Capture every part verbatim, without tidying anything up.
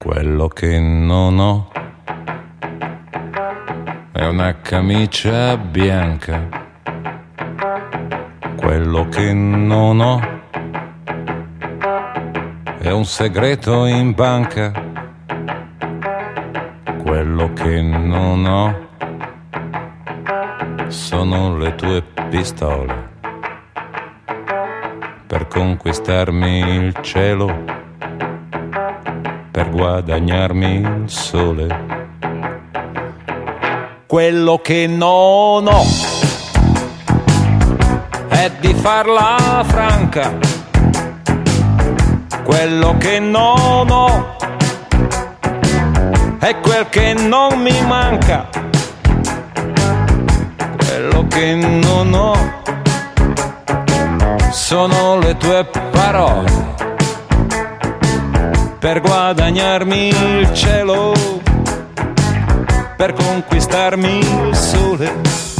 Quello che non ho è una camicia bianca. Quello che non ho è un segreto in banca. Quello che non ho sono le tue pistole per conquistarmi il cielo, per guadagnarmi il sole. Quello che non ho è di farla franca. Quello che non ho è quel che non mi manca. Quello che non ho sono le tue parole per guadagnarmi il cielo, per conquistarmi il sole.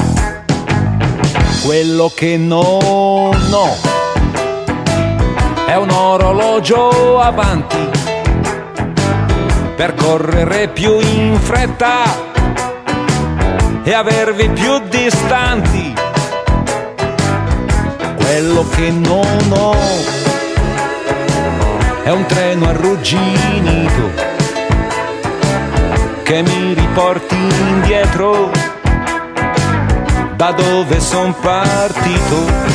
Quello che non ho è un orologio avanti per correre più in fretta e avervi più distanti. Quello che non ho è un treno arrugginito che mi riporti indietro da dove son partito.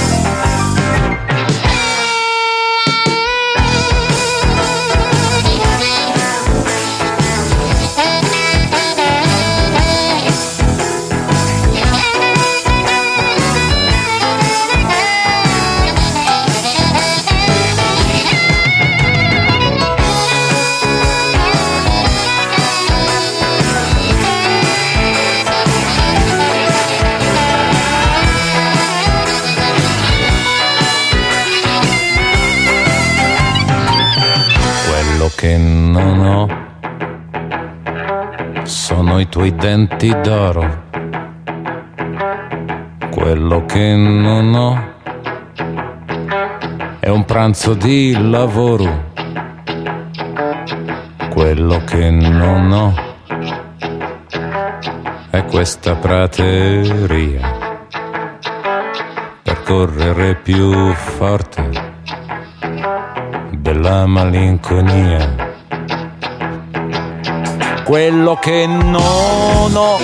Che non ho sono i tuoi denti d'oro. Quello che non ho è un pranzo di lavoro. Quello che non ho è questa prateria per correre più forte della malinconia. Quello che non ho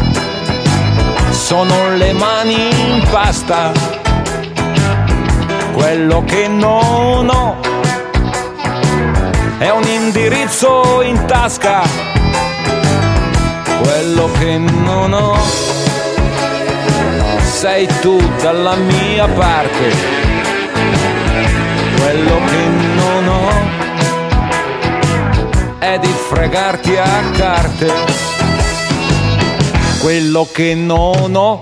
sono le mani in pasta. Quello che non ho è un indirizzo in tasca. Quello che non ho sei tu dalla mia parte. Quello che non ho è di fregarti a carte. Quello che non ho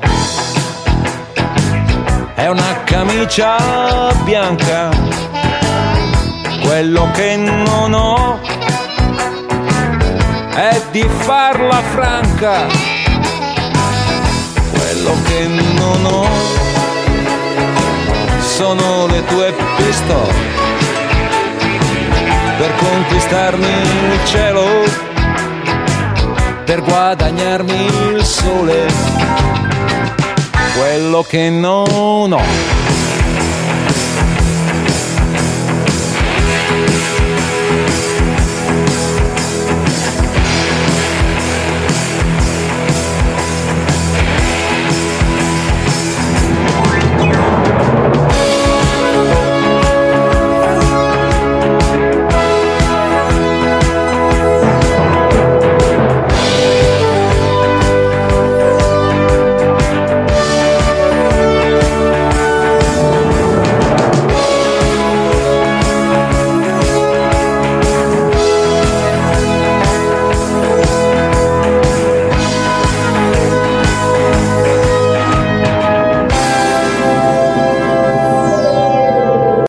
è una camicia bianca. Quello che non ho è di farla franca. Quello che non ho sono le tue pistole per conquistarmi il cielo, per guadagnarmi il sole. Quello che non ho